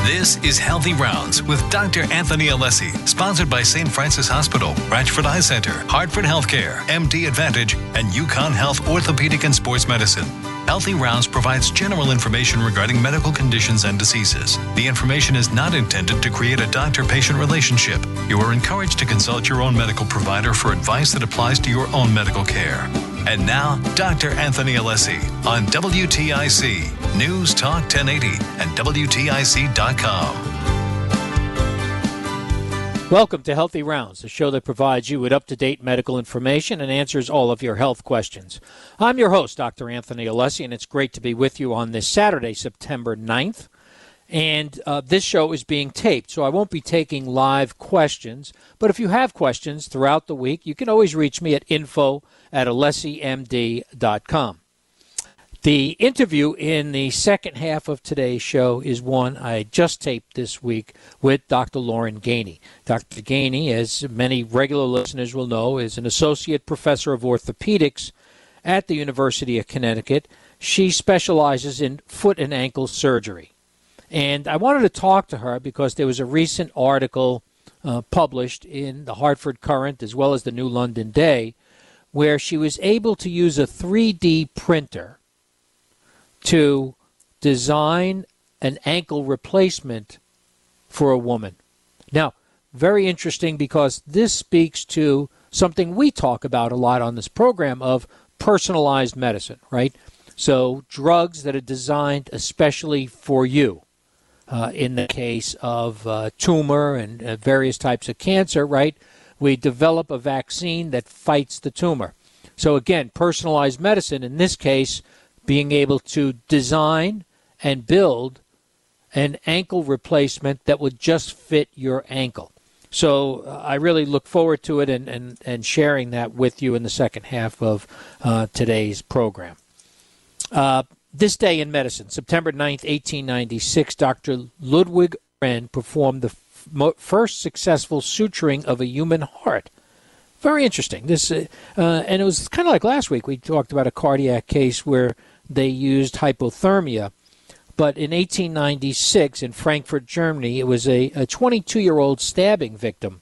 This is Healthy Rounds with Dr. Anthony Alessi, sponsored by St. Francis Hospital, Branchford Eye Center, Hartford Healthcare, MD Advantage, and UConn Health Orthopedic and Sports Medicine. Healthy Rounds provides general information regarding medical conditions and diseases. The information is not intended to create a doctor-patient relationship. You are encouraged to consult your own medical provider for advice that applies to your own medical care. And now, Dr. Anthony Alessi on WTIC, News Talk 1080 and WTIC.com. Welcome to Healthy Rounds, a show that provides you with up-to-date medical information and answers all of your health questions. I'm your host, Dr. Anthony Alessi, and it's great to be with you on this Saturday, September 9th. And this show is being taped, so I won't be taking live questions. But if you have questions throughout the week, you can always reach me at info@alessimd.com. The interview in the second half of today's show is one I just taped this week with Dr. Lauren Gainey. Dr. Gainey, as many regular listeners will know, is an associate professor of orthopedics at the University of Connecticut. She specializes in foot and ankle surgery. And I wanted to talk to her because there was a recent article published in the Hartford Courant as well as the New London Day where she was able to use a 3D printer to design an ankle replacement for a woman. Now, very interesting because this speaks to something we talk about a lot on this program of personalized medicine, right? So drugs that are designed especially for you. In the case of tumor and various types of cancer, right? We develop a vaccine that fights the tumor. So again, personalized medicine, in this case, being able to design and build an ankle replacement that would just fit your ankle. So I really look forward to it and sharing that with you in the second half of today's program. This day in medicine, September 9th, 1896, Dr. Ludwig Wren performed the first successful suturing of a human heart. Very interesting. This and it was kind of like last week. We talked about a cardiac case where they used hypothermia. But in 1896, in Frankfurt, Germany, it was a 22-year-old stabbing victim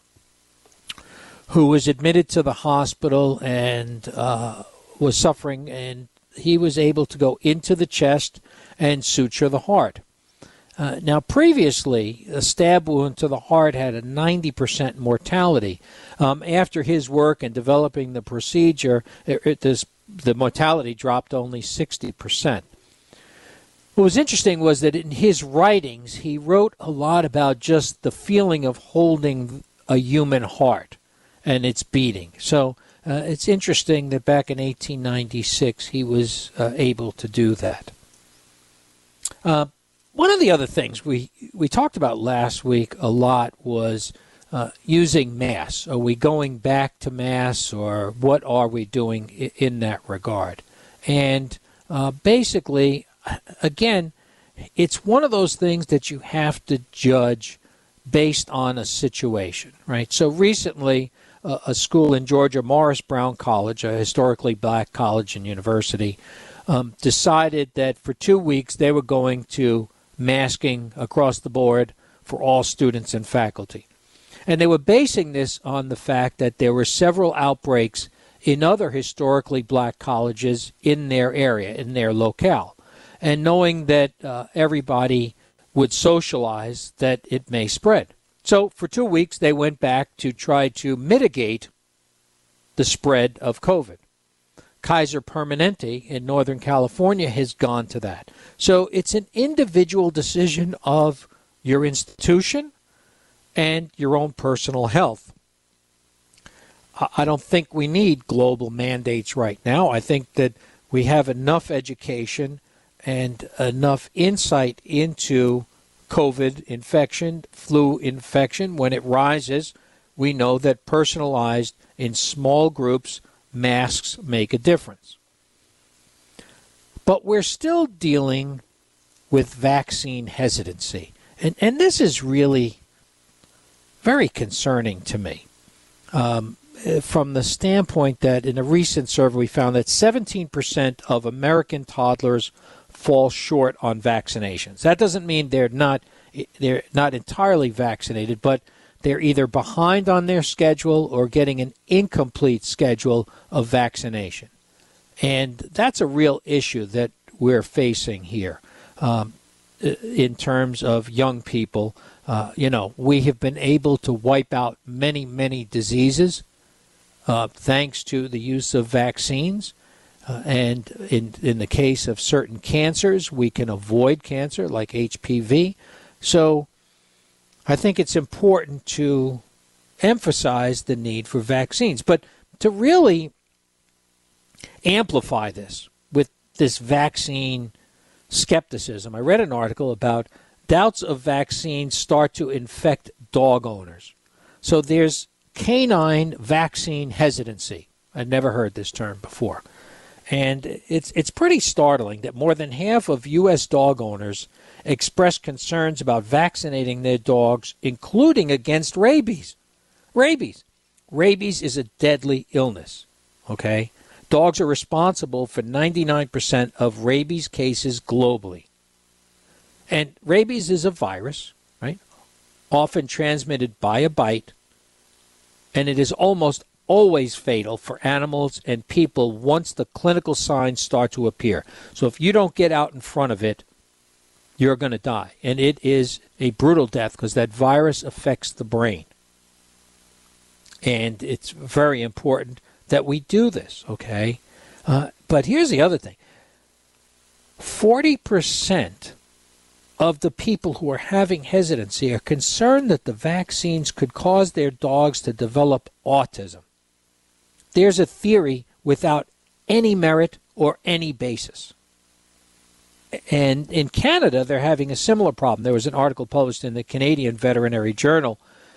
who was admitted to the hospital and was suffering, and he was able to go into the chest and suture the heart. Now, previously, a stab wound to the heart had a 90% mortality. After his work in developing the procedure, the mortality dropped only 60%. What was interesting was that in his writings, he wrote a lot about just the feeling of holding a human heart and its beating. So it's interesting that back in 1896, he was able to do that. One of the other things we talked about last week a lot was using masks. Are we going back to masks, or what are we doing in that regard? And basically, again, it's one of those things that you have to judge based on a situation, right? So recently, a school in Georgia, Morris Brown College, a historically black college and university, decided that for 2 weeks they were going to masking across the board for all students and faculty. And they were basing this on the fact that there were several outbreaks in other historically black colleges in their area, in their locale. And knowing that everybody would socialize, that it may spread. So for 2 weeks, they went back to try to mitigate the spread of COVID. Kaiser Permanente in Northern California has gone to that. So it's an individual decision of your institution and your own personal health. I don't think we need global mandates right now. I think that we have enough education and enough insight into COVID infection, flu infection. When it rises, we know that personalized in small groups, masks make a difference. But we're still dealing with vaccine hesitancy. And this is really very concerning to me. From the standpoint that in a recent survey we found that 17% of American toddlers fall short on vaccinations. That doesn't mean they're not they're not entirely vaccinated, but they're either behind on their schedule or getting an incomplete schedule of vaccination. And that's a real issue that we're facing here in terms of young people. We have been able to wipe out many, many diseases thanks to the use of vaccines. And in the case of certain cancers, we can avoid cancer like HPV. So I think it's important to emphasize the need for vaccines. But to really amplify this with this vaccine skepticism, I read an article about doubts of vaccines start to infect dog owners. So there's canine vaccine hesitancy. I'd never heard this term before. And it's pretty startling that more than half of U.S. dog owners express concerns about vaccinating their dogs, including against rabies. Rabies is a deadly illness, okay? Dogs are responsible for 99% of rabies cases globally. And rabies is a virus, right? Often transmitted by a bite, and it is almost always fatal for animals and people once the clinical signs start to appear. So if you don't get out in front of it, you're going to die. And it is a brutal death because that virus affects the brain. And it's very important that we do this, okay? But here's the other thing. 40% of the people who are having hesitancy are concerned that the vaccines could cause their dogs to develop autism. There's a theory without any merit or any basis. And in Canada, they're having a similar problem. There was an article published in the Canadian Veterinary Journal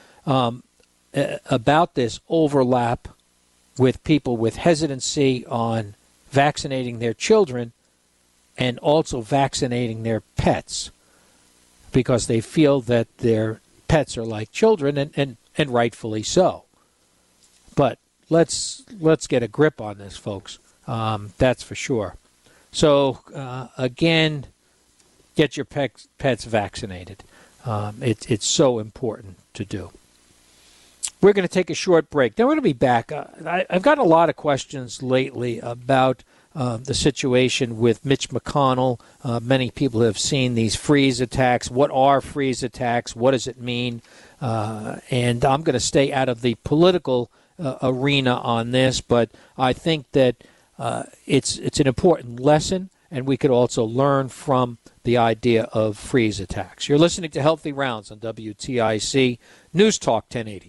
about this overlap with people with hesitancy on vaccinating their children and also vaccinating their pets because they feel that their pets are like children, and rightfully so. But let's get a grip on this, folks. That's for sure. So, again, get your pets vaccinated. It's so important to do. We're going to take a short break. Then we're going to be back. I've gotten a lot of questions lately about the situation with Mitch McConnell. Many people have seen these freeze attacks. What are freeze attacks? What does it mean? And I'm going to stay out of the political arena on this, but I think that it's an important lesson, and we could also learn from the idea of freeze attacks. You're listening to Healthy Rounds on WTIC News Talk 1080.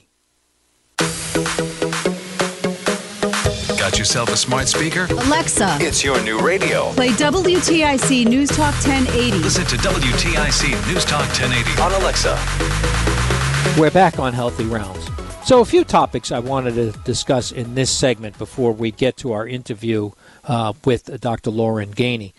Got yourself a smart speaker? Alexa, It's your new radio. play WTIC News Talk 1080. Listen to WTIC News Talk 1080 on Alexa. We're back on Healthy Rounds. So a few topics I wanted to discuss in this segment before we get to our interview with Dr. Lauren Gainey.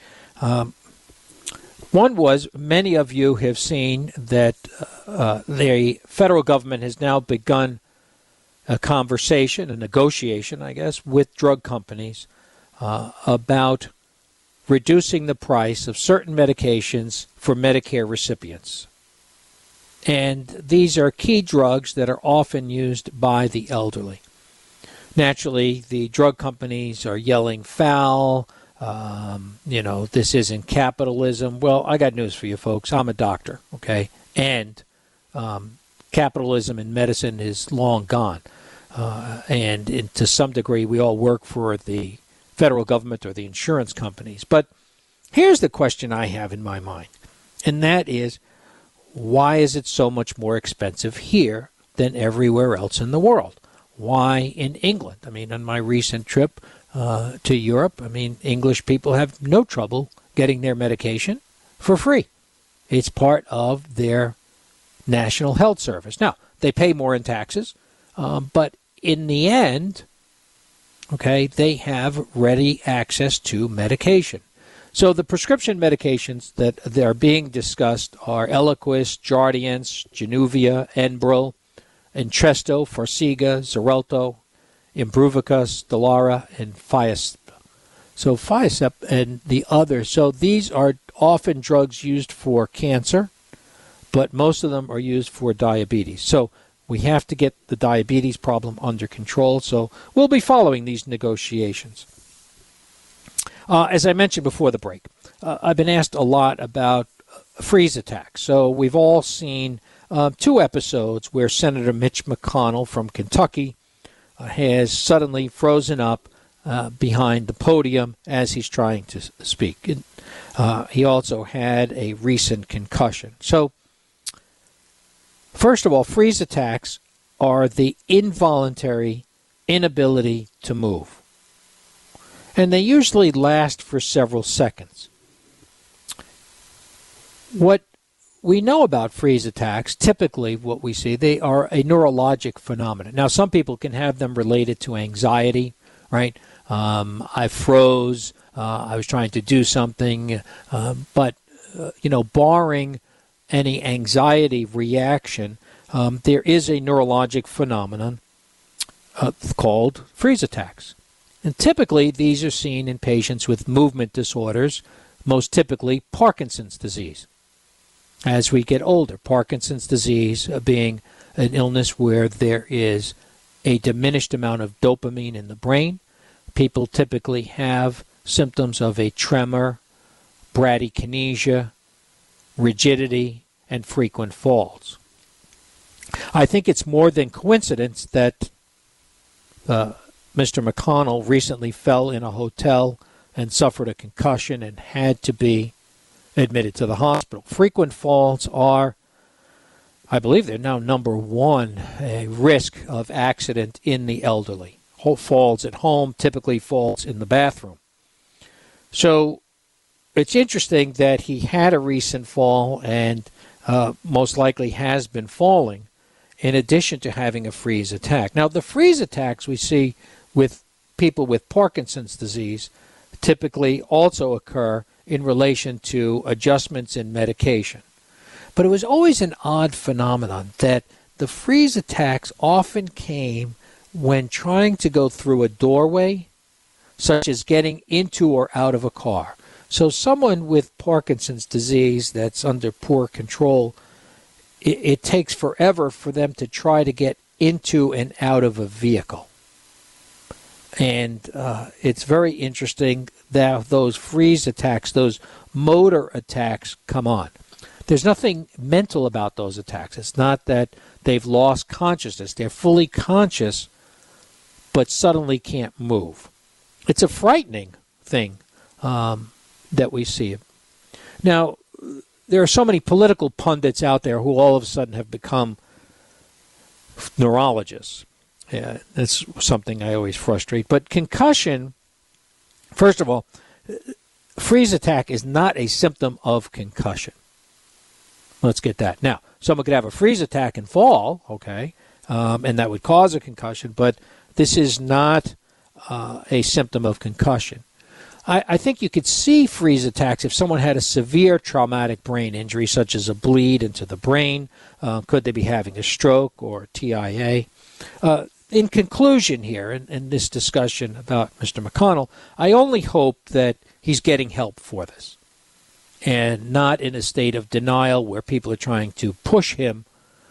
One was, many of you have seen that the federal government has now begun a conversation, a negotiation, I guess, with drug companies about reducing the price of certain medications for Medicare recipients. And these are key drugs that are often used by the elderly. Naturally, the drug companies are yelling foul, this isn't capitalism. Well, I got news for you folks. I'm a doctor, okay? And capitalism in medicine is long gone. And to some degree, we all work for the federal government or the insurance companies. But here's the question I have in my mind, and that is, why is it so much more expensive here than everywhere else in the world? Why in England? I mean, on my recent trip to Europe, English people have no trouble getting their medication for free. It's part of their National Health Service. Now, they pay more in taxes, but in the end, okay, they have ready access to medication. So the prescription medications that are being discussed are Eliquis, Jardiance, Januvia, Enbrel, Entresto, Farxiga, Xarelto, Imbruvica, Stelara, and Fiasp. So Fiasp and the others. So these are often drugs used for cancer, but most of them are used for diabetes. So we have to get the diabetes problem under control. So we'll be following these negotiations. As I mentioned before the break, I've been asked a lot about freeze attacks. So we've all seen 2 episodes where Senator Mitch McConnell from Kentucky has suddenly frozen up behind the podium as he's trying to speak. He also had a recent concussion. So, first of all, freeze attacks are the involuntary inability to move. And they usually last for several seconds. What we know about freeze attacks, typically what we see, they are a neurologic phenomenon. Now, some people can have them related to anxiety, right? I froze, I was trying to do something, but barring any anxiety reaction, there is a neurologic phenomenon called freeze attacks. And typically, these are seen in patients with movement disorders, most typically Parkinson's disease. As we get older, Parkinson's disease being an illness where there is a diminished amount of dopamine in the brain. People typically have symptoms of a tremor, bradykinesia, rigidity, and frequent falls. I think it's more than coincidence that Mr. McConnell recently fell in a hotel and suffered a concussion and had to be admitted to the hospital. Frequent falls are, I believe they're now number 1, a risk of accident in the elderly. Falls at home, typically falls in the bathroom. So it's interesting that he had a recent fall and most likely has been falling in addition to having a freeze attack. Now, the freeze attacks we see with people with Parkinson's disease typically also occur in relation to adjustments in medication. But it was always an odd phenomenon that the freeze attacks often came when trying to go through a doorway, such as getting into or out of a car. So someone with Parkinson's disease that's under poor control, it takes forever for them to try to get into and out of a vehicle. And it's very interesting that those freeze attacks, those motor attacks come on. There's nothing mental about those attacks. It's not that they've lost consciousness. They're fully conscious, but suddenly can't move. It's a frightening thing that we see. Now, there are so many political pundits out there who all of a sudden have become neurologists. Yeah, that's something I always frustrate. But concussion, first of all, freeze attack is not a symptom of concussion. Let's get that. Now, someone could have a freeze attack and fall, okay, and that would cause a concussion, but this is not a symptom of concussion. I think you could see freeze attacks if someone had a severe traumatic brain injury, such as a bleed into the brain. Could they be having a stroke or TIA? In conclusion here, in this discussion about Mr. McConnell, I only hope that he's getting help for this and not in a state of denial where people are trying to push him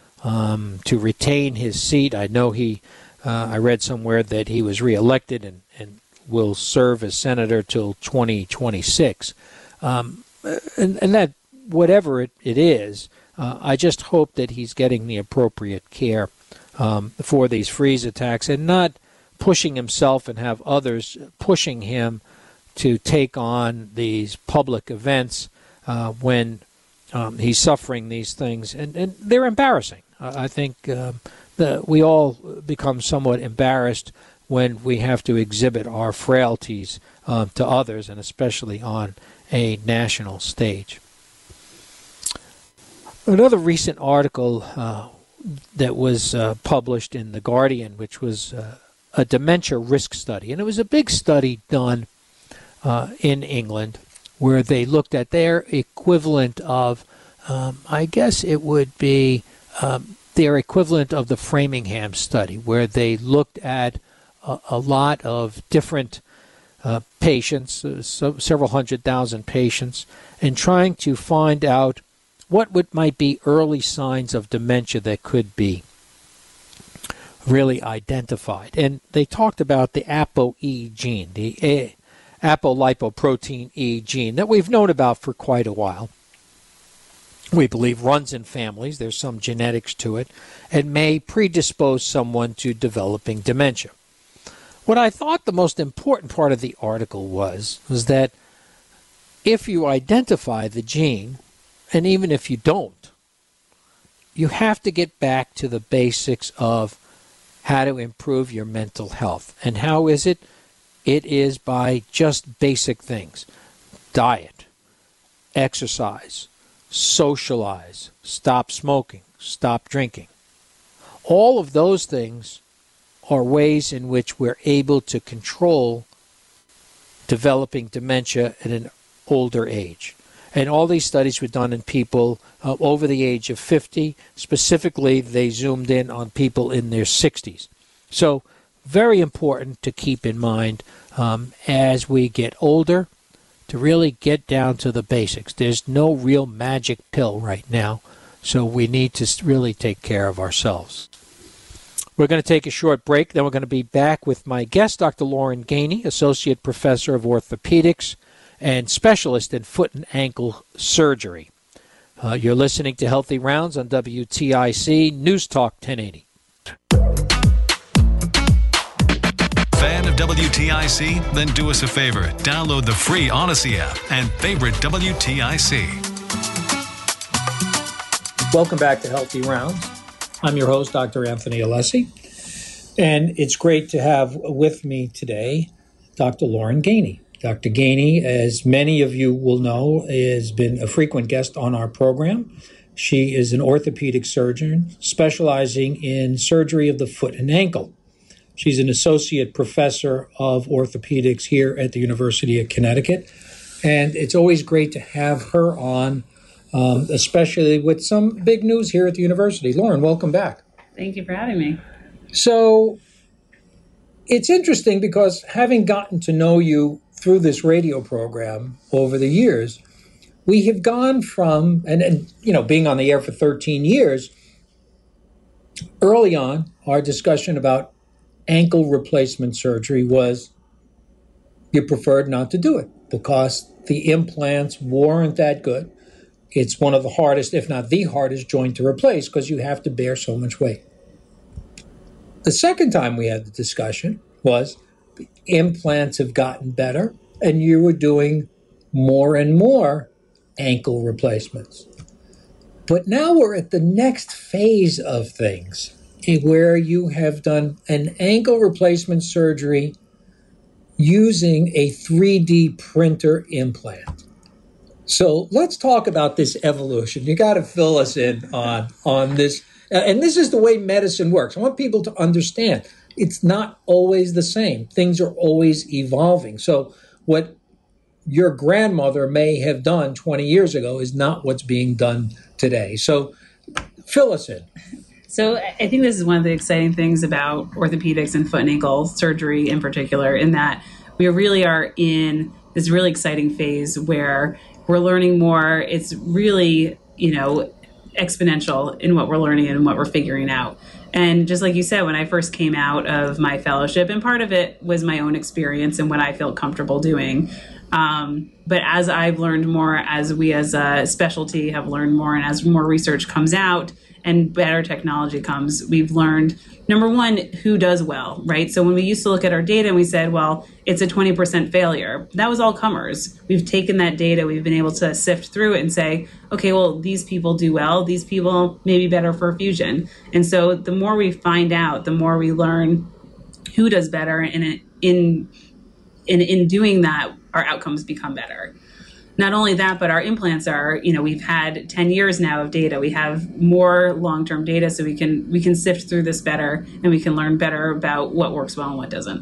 to retain his seat. I know I read somewhere that he was reelected and will serve as senator till 2026. And that, whatever it is, I just hope that he's getting the appropriate care for these freeze attacks and not pushing himself and have others pushing him to take on these public events when he's suffering these things. And they're embarrassing. I think we all become somewhat embarrassed when we have to exhibit our frailties to others, and especially on a national stage. Another recent article that was published in The Guardian, which was a dementia risk study. And it was a big study done in England where they looked at their equivalent of, I guess it would be their equivalent of the Framingham study, where they looked at a lot of different patients, several 100,000 patients, and trying to find out what might be early signs of dementia that could be really identified. And they talked about the ApoE gene, the apolipoprotein E gene that we've known about for quite a while. We believe runs in families, there's some genetics to it, and may predispose someone to developing dementia. What I thought the most important part of the article was that if you identify the gene, and even if you don't, you have to get back to the basics of how to improve your mental health. And how is it? It is by just basic things. Diet, exercise, socialize, stop smoking, stop drinking. All of those things are ways in which we're able to control developing dementia at an older age. And all these studies were done in people over the age of 50. Specifically, they zoomed in on people in their 60s. So very important to keep in mind as we get older, to really get down to the basics. There's no real magic pill right now, so we need to really take care of ourselves. We're going to take a short break, then we're going to be back with my guest, Dr. Lauren Gainey, Associate Professor of Orthopedics and Specialist in Foot and Ankle Surgery. You're listening to Healthy Rounds on WTIC News Talk 1080. Fan of WTIC? Then do us a favor. Download the free Odyssey app and favorite WTIC. Welcome back to Healthy Rounds. I'm your host, Dr. Anthony Alessi, and it's great to have with me today Dr. Lauren Gainey. Dr. Gainey, as many of you will know, has been a frequent guest on our program. She is an orthopedic surgeon specializing in surgery of the foot and ankle. She's an associate professor of orthopedics here at the University of Connecticut, and it's always great to have her on, especially with some big news here at the university. Lauren, welcome back. Thank you for having me. So it's interesting because having gotten to know you through this radio program over the years, we have gone from, and being on the air for 13 years, early on, our discussion about ankle replacement surgery was you preferred not to do it because the implants weren't that good. It's one of the hardest, if not the hardest, joint to replace because you have to bear so much weight. The second time we had the discussion was the implants have gotten better and you were doing more and more ankle replacements. But now we're at the next phase of things where you have done an ankle replacement surgery using a 3D printer implant. So let's talk about this evolution. You got to fill us in on this. And this is the way medicine works. I want people to understand it's not always the same. Things are always evolving. So what your grandmother may have done 20 years ago is not what's being done today. So fill us in. So I think this is one of the exciting things about orthopedics and foot and ankle surgery in particular, in that we really are in this really exciting phase where we're learning more. It's really, exponential in what we're learning and what we're figuring out. And just like you said, when I first came out of my fellowship, and part of it was my own experience and what I felt comfortable doing. But as I've learned more, as we as a specialty have learned more, and as more research comes out and better technology comes, we've learned, number one, who does well, right? So when we used to look at our data and we said, well, it's a 20% failure, that was all comers. We've taken that data, we've been able to sift through it and say, okay, well, these people do well, these people may be better for fusion. And so the more we find out, the more we learn who does better, and in doing that, our outcomes become better. Not only that, but our implants are, we've had 10 years now of data. We have more long-term data, so we can sift through this better, and we can learn better about what works well and what doesn't.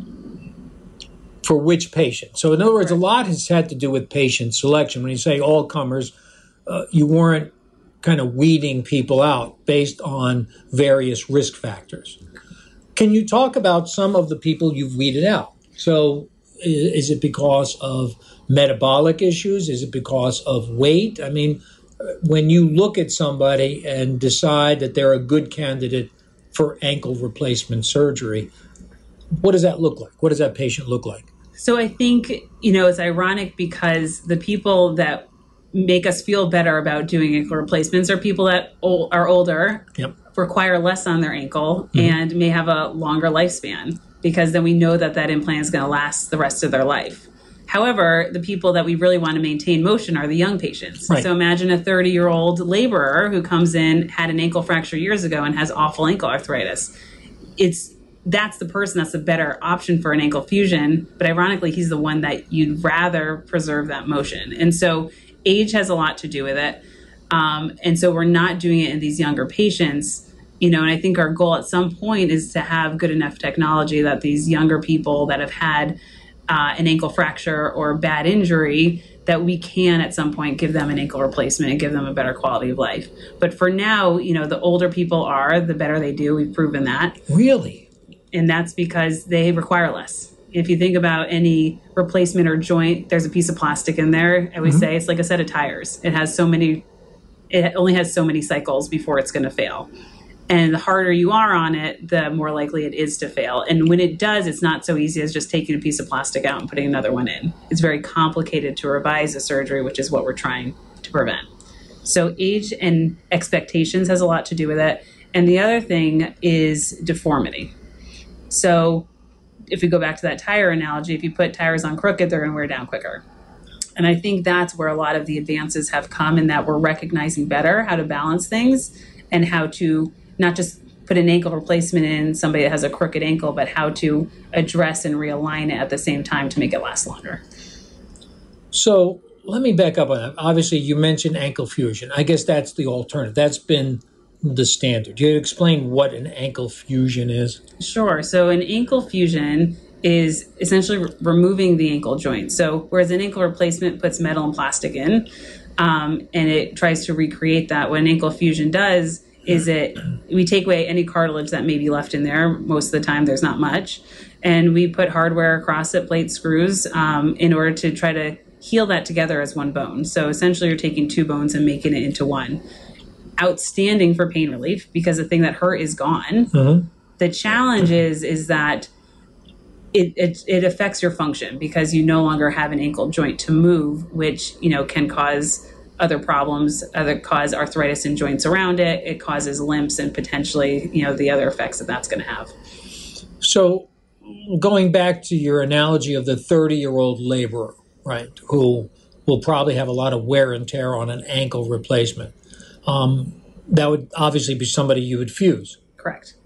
For which patient? So in other words, a lot has had to do with patient selection. When you say all comers, you weren't kind of weeding people out based on various risk factors. Can you talk about some of the people you've weeded out? So is it because of metabolic issues? Is it because of weight? I mean, when you look at somebody and decide that they're a good candidate for ankle replacement surgery, what does that look like? What does that patient look like? So I think, it's ironic because the people that make us feel better about doing ankle replacements are people that are older, Yep. require less on their ankle, and may have a longer lifespan, because then we know that implant is going to last the rest of their life. However, the people that we really want to maintain motion are the young patients. Right. So imagine a 30-year-old laborer who comes in, had an ankle fracture years ago, and has awful ankle arthritis. That's the person that's a better option for an ankle fusion, but ironically, he's the one that you'd rather preserve that motion. And so age has a lot to do with it. And so we're not doing it in these younger patients, and I think our goal at some point is to have good enough technology that these younger people that have had an ankle fracture or bad injury, that we can at some point give them an ankle replacement and give them a better quality of life. But for now, the older people are, the better they do. We've proven that. Really? And that's because they require less. If you think about any replacement or joint, there's a piece of plastic in there. I always say it's like a set of tires. It only has so many cycles before it's going to fail. And the harder you are on it, the more likely it is to fail. And when it does, it's not so easy as just taking a piece of plastic out and putting another one in. It's very complicated to revise a surgery, which is what we're trying to prevent. So age and expectations has a lot to do with it. And the other thing is deformity. So if we go back to that tire analogy, if you put tires on crooked, they're going to wear down quicker. And I think that's where a lot of the advances have come, in that we're recognizing better how to balance things and how to not just put an ankle replacement in somebody that has a crooked ankle, but how to address and realign it at the same time to make it last longer. So let me back up on that. Obviously, you mentioned ankle fusion. I guess that's the alternative. That's been the standard. You explain what an ankle fusion is? Sure. So an ankle fusion is essentially removing the ankle joint. So whereas an ankle replacement puts metal and plastic in, and it tries to recreate that, what an ankle fusion does is we take away any cartilage that may be left in there. Most of the time there's not much. And we put hardware across it, plate screws, in order to try to heal that together as one bone. So essentially you're taking two bones and making it into one. Outstanding for pain relief, because the thing that hurt is gone. Mm-hmm. The challenge is that it affects your function, because you no longer have an ankle joint to move, which can cause other problems, cause arthritis in joints around it. It causes limps and potentially the other effects that's going to have. So going back to your analogy of the 30-year-old laborer, right, who will probably have a lot of wear and tear on an ankle replacement. That would obviously be somebody you would fuse. Correct.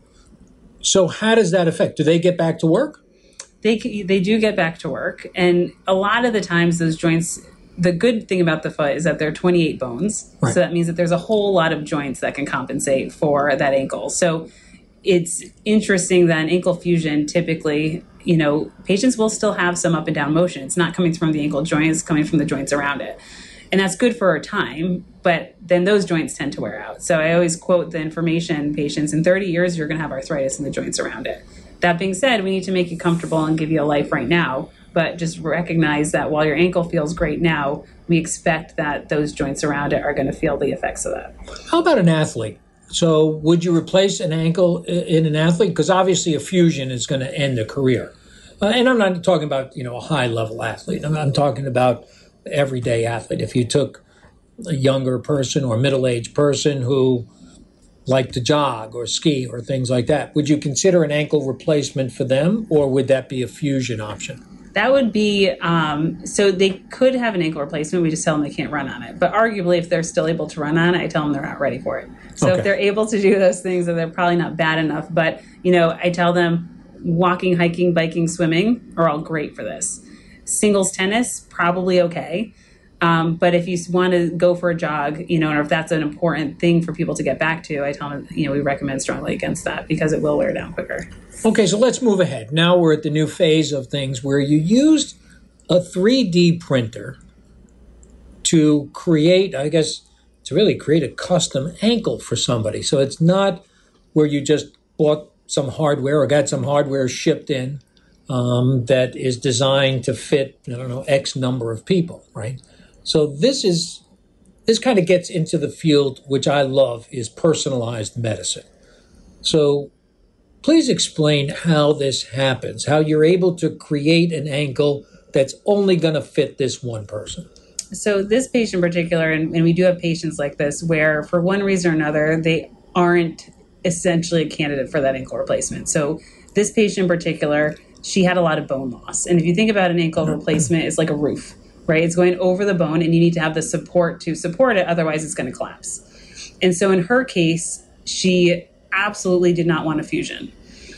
So how does that affect? Do they get back to work? They do get back to work. And a lot of the times those joints, the good thing about the foot is that there are 28 bones. Right. So that means that there's a whole lot of joints that can compensate for that ankle. So it's interesting that an ankle fusion, typically, patients will still have some up and down motion. It's not coming from the ankle joint, it's coming from the joints around it. And that's good for a time, but then those joints tend to wear out. So I always quote the information, patients, in 30 years, you're going to have arthritis in the joints around it. That being said, we need to make you comfortable and give you a life right now, but just recognize that while your ankle feels great now, we expect that those joints around it are going to feel the effects of that. How about an athlete? So would you replace an ankle in an athlete? Because obviously a fusion is going to end a career. And I'm not talking about, a high-level athlete. I'm talking about everyday athlete. If you took a younger person or middle-aged person who liked to jog or ski or things like that, would you consider an ankle replacement for them, or would that be a fusion option? That would be, so they could have an ankle replacement. We just tell them they can't run on it. But arguably, if they're still able to run on it, I tell them they're not ready for it. So If they're able to do those things, then they're probably not bad enough. But, I tell them walking, hiking, biking, swimming are all great for this. Singles tennis, probably okay. But if you want to go for a jog, or if that's an important thing for people to get back to, I tell them, we recommend strongly against that, because it will wear down quicker. Okay, so let's move ahead. Now we're at the new phase of things where you used a 3D printer to create, to really create a custom ankle for somebody. So it's not where you just bought some hardware or got some hardware shipped in that is designed to fit, X number of people, right? So this is this kind of gets into the field which I love, is personalized medicine. So please explain how this happens, how you're able to create an ankle that's only going to fit this one person. So this patient in particular, and we do have patients like this, where for one reason or another, they aren't essentially a candidate for that ankle replacement. So this patient in particular, she had a lot of bone loss. And if you think about an ankle replacement, it's like a roof, right? It's going over the bone and you need to have the support to support it. Otherwise, it's going to collapse. And so in her case, she absolutely did not want a fusion,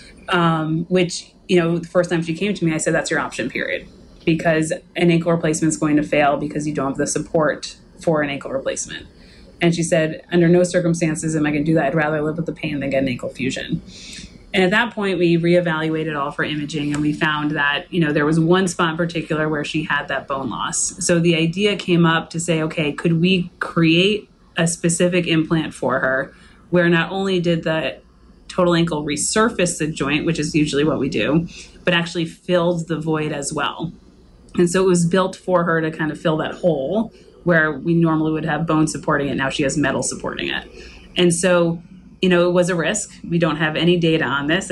which, the first time she came to me, I said, that's your option, period. Because an ankle replacement is going to fail because you don't have the support for an ankle replacement. And she said, under no circumstances am I going to do that. I'd rather live with the pain than get an ankle fusion. And at that point, we reevaluated all of her imaging, and we found that, there was one spot in particular where she had that bone loss. So the idea came up to say, okay, could we create a specific implant for her where not only did the total ankle resurface the joint, which is usually what we do, but actually filled the void as well. And so it was built for her to kind of fill that hole where we normally would have bone supporting it. Now she has metal supporting it. And so, it was a risk. We don't have any data on this.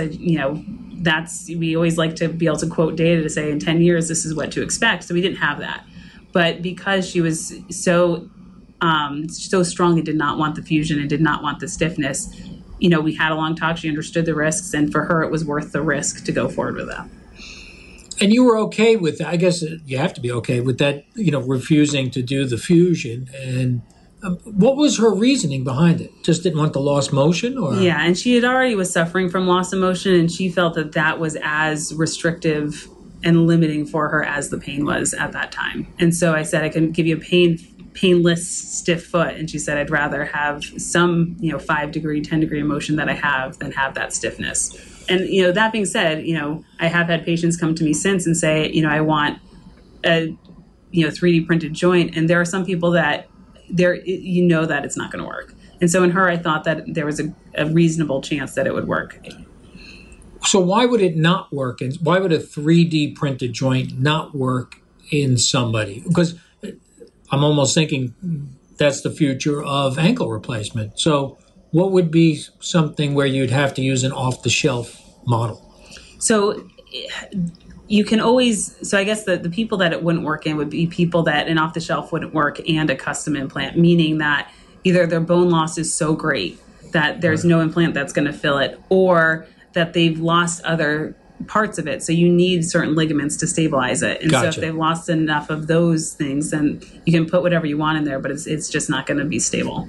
We always like to be able to quote data to say in 10 years, this is what to expect. So we didn't have that. But because she was so strongly did not want the fusion and did not want the stiffness, we had a long talk. She understood the risks. And for her, it was worth the risk to go forward with that. And you were okay with that. I guess you have to be okay with that, refusing to do the fusion. And what was her reasoning behind it? Just didn't want the lost motion? Or? Yeah, and she had already was suffering from loss of motion, and she felt that was as restrictive and limiting for her as the pain was at that time. And so I said, I can give you a painless, stiff foot. And she said, I'd rather have some, 5-degree, 10-degree motion that I have than have that stiffness. And, that being said, I have had patients come to me since and say, I want a, 3D printed joint. And there are some people that that it's not going to work. And so in her, I thought that there was a reasonable chance that it would work. So why would it not work? And why would a 3D printed joint not work in somebody? Because I'm almost thinking that's the future of ankle replacement. So what would be something where you'd have to use an off-the-shelf model? So you can always, I guess the people that it wouldn't work in would be people that an off-the-shelf wouldn't work and a custom implant, meaning that either their bone loss is so great that there's no implant that's going to fill it, or that they've lost other parts of it. So you need certain ligaments to stabilize it. And Gotcha. So if they've lost enough of those things, then you can put whatever you want in there, but it's just not going to be stable.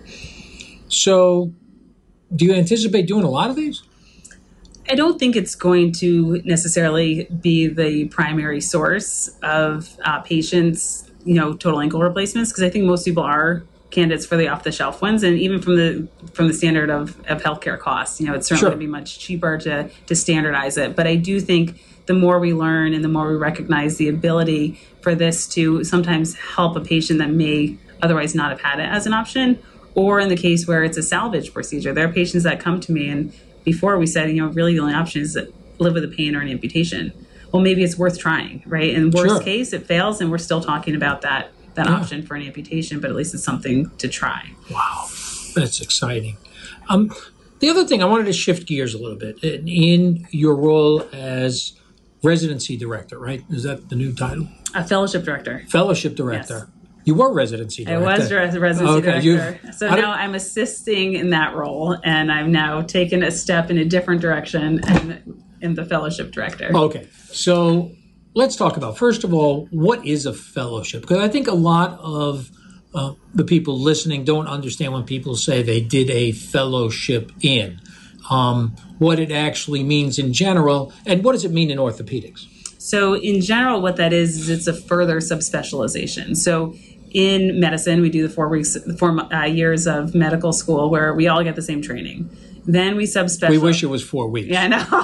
So do you anticipate doing a lot of these? I don't think it's going to necessarily be the primary source of patients, total ankle replacements, because I think most people are candidates for the off-the-shelf ones, and even from the standard of healthcare costs, it's certainly going to be much cheaper to standardize it. But I do think the more we learn and the more we recognize the ability for this to sometimes help a patient that may otherwise not have had it as an option, or in the case where it's a salvage procedure. There are patients that come to me, and before we said, really the only option is to live with a pain or an amputation. Well, maybe it's worth trying, right? In worst case, it fails, and we're still talking about that option for an amputation, but at least it's something to try. Wow, that's exciting. The other thing, I wanted to shift gears a little bit. In your role as residency director, right? Is that the new title? A fellowship director. Fellowship director. Yes. You were residency director. I was residency director. So now I'm assisting in that role, and I've now taken a step in a different direction and in the fellowship director. Okay. So let's talk about, first of all, what is a fellowship? Because I think a lot of the people listening don't understand when people say they did a fellowship in, what it actually means in general, and what does it mean in orthopedics? So in general, what that is it's a further subspecialization. So in medicine, we do the 4 years of medical school where we all get the same training. Then we subspecialize. We wish it was 4 weeks. Yeah,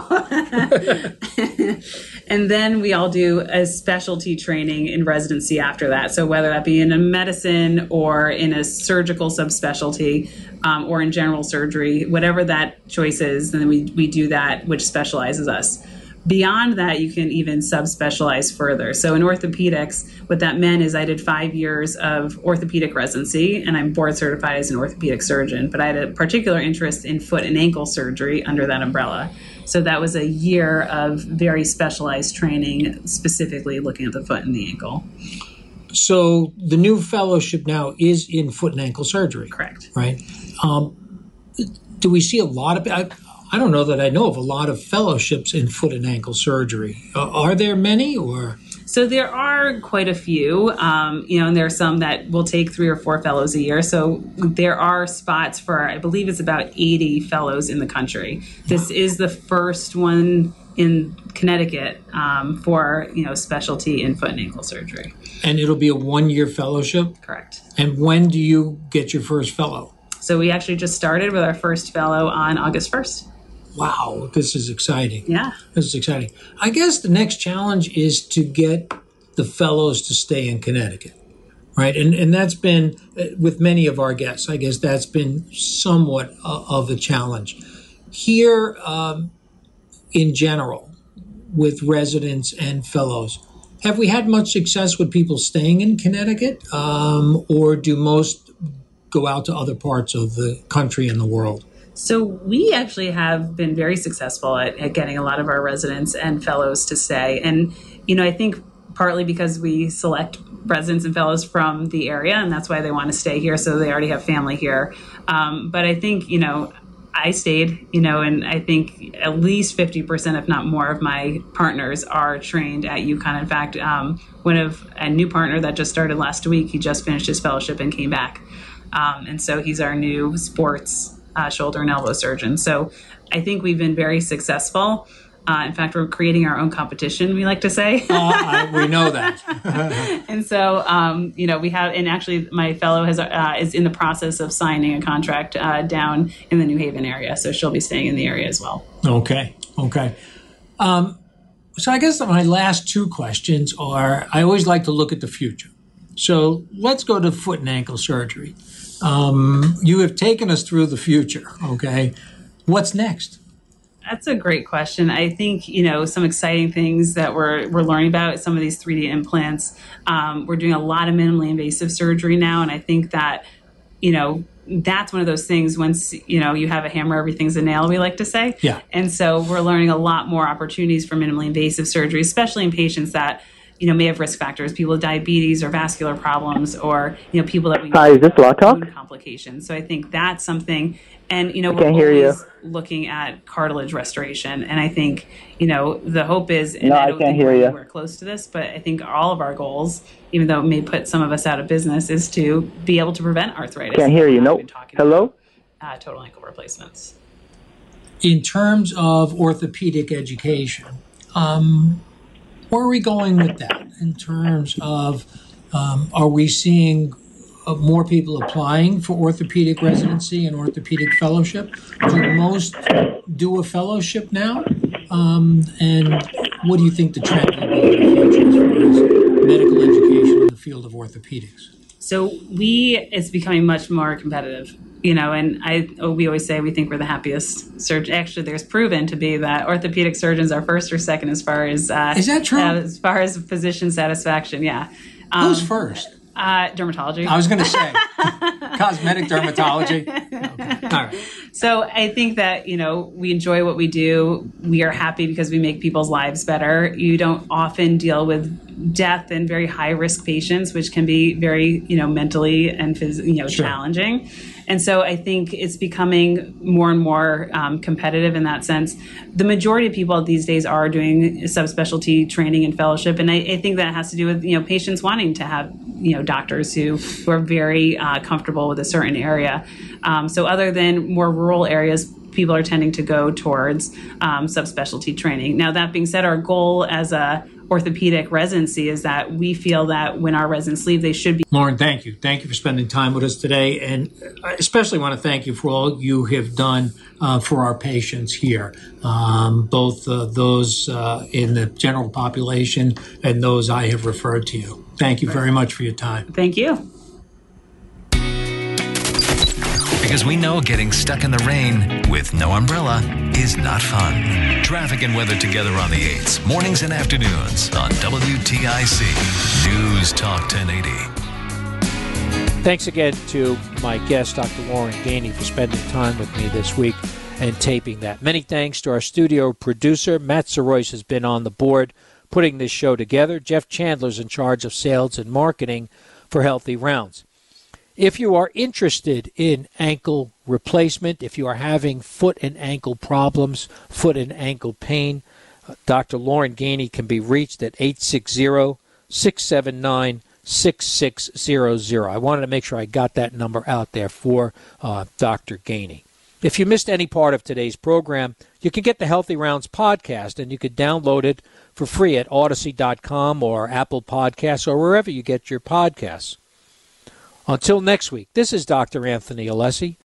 I know. And then we all do a specialty training in residency after that. So whether that be in a medicine or in a surgical subspecialty or in general surgery, whatever that choice is, then we do that, which specializes us. Beyond that, you can even subspecialize further. So in orthopedics, what that meant is I did 5 years of orthopedic residency, and I'm board certified as an orthopedic surgeon, but I had a particular interest in foot and ankle surgery under that umbrella. So that was a year of very specialized training, specifically looking at the foot and the ankle. So the new fellowship now is in foot and ankle surgery. Correct. Right. Do we see a lot of, I don't know that I know of a lot of fellowships in foot and ankle surgery. Are there many, or? So there are quite a few, and there are some that will take 3 or 4 fellows a year. So there are spots for, I believe it's about 80 fellows in the country. This is the first one in Connecticut for, specialty in foot and ankle surgery. And it'll be a 1-year fellowship? Correct. And when do you get your first fellow? So we actually just started with our first fellow on August 1st. Wow, this is exciting. Yeah. This is exciting. I guess the next challenge is to get the fellows to stay in Connecticut, right? And that's been, with many of our guests, I guess that's been somewhat of a challenge. Here, in general, with residents and fellows, have we had much success with people staying in Connecticut, or do most go out to other parts of the country and the world? So we actually have been very successful at getting a lot of our residents and fellows to stay. And, I think partly because we select residents and fellows from the area, and that's why they want to stay here. So they already have family here. But I think, I stayed, and I think at least 50%, if not more, of my partners are trained at UConn. In fact, a new partner that just started last week, he just finished his fellowship and came back. And so he's our new sports shoulder and elbow surgeon. So I think we've been very successful. In fact, we're creating our own competition, we like to say. We know that. And so, we have, and actually my fellow is in the process of signing a contract down in the New Haven area. So she'll be staying in the area as well. Okay. So I guess my last 2 questions are, I always like to look at the future. So let's go to foot and ankle surgery. You have taken us through the future, okay? What's next? That's a great question. I think, some exciting things that we're learning about some of these 3D implants. We're doing a lot of minimally invasive surgery now, and I think that, that's one of those things once, you have a hammer, everything's a nail, we like to say. Yeah. And so we're learning a lot more opportunities for minimally invasive surgery, especially in patients that may have risk factors, people with diabetes or vascular problems, or, people that we Hi, is this Law Talk? Complications. So I think that's something, and, we're always looking at cartilage restoration. And I think, the hope is, and No, I don't I can't think hear you. we're close to this, but I think all of our goals, even though it may put some of us out of business, is to be able to prevent arthritis. Can't hear you. We've Nope. been talking Hello? about, total ankle replacements. In terms of orthopedic education, where are we going with that? In terms of, are we seeing more people applying for orthopedic residency and orthopedic fellowship? Do most do a fellowship now? And what do you think the trend will be in the future as far as medical education in the field of orthopedics? So it's becoming much more competitive, and we always say we think we're the happiest surgeon. Actually, there's proven to be that orthopedic surgeons are first or second as far as is that true? As far as physician satisfaction, yeah. Who's first? Dermatology. I was going to say cosmetic dermatology. Okay. All right. So I think that, we enjoy what we do. We are happy because we make people's lives better. You don't often deal with death in very high risk patients, which can be very, mentally and Sure. challenging. And so I think it's becoming more and more competitive in that sense. The majority of people these days are doing subspecialty training and fellowship. And I think that has to do with, patients wanting to have, doctors who are very comfortable with a certain area. So other than more rural areas, people are tending to go towards subspecialty training. Now, that being said, our goal as a orthopedic residency is that we feel that when our residents leave, they should be. Lauren, thank you. Thank you for spending time with us today. And I especially want to thank you for all you have done for our patients here, both those in the general population and those I have referred to you. Thank you very much for your time. Thank you. Because we know getting stuck in the rain with no umbrella is not fun. Traffic and weather together on the 8s, mornings and afternoons on WTIC News Talk 1080. Thanks again to my guest, Dr. Lauren Gainey, for spending time with me this week and taping that. Many thanks to our studio producer. Matt Soroyce has been on the board putting this show together. Jeff Chandler's in charge of sales and marketing for Healthy Rounds. If you are interested in ankle replacement, if you are having foot and ankle problems, foot and ankle pain, Dr. Lauren Gainey can be reached at 860-679-6600. I wanted to make sure I got that number out there for Dr. Gainey. If you missed any part of today's program, you can get the Healthy Rounds podcast, and you can download it for free at Odyssey.com or Apple Podcasts or wherever you get your podcasts. Until next week, this is Dr. Anthony Alessi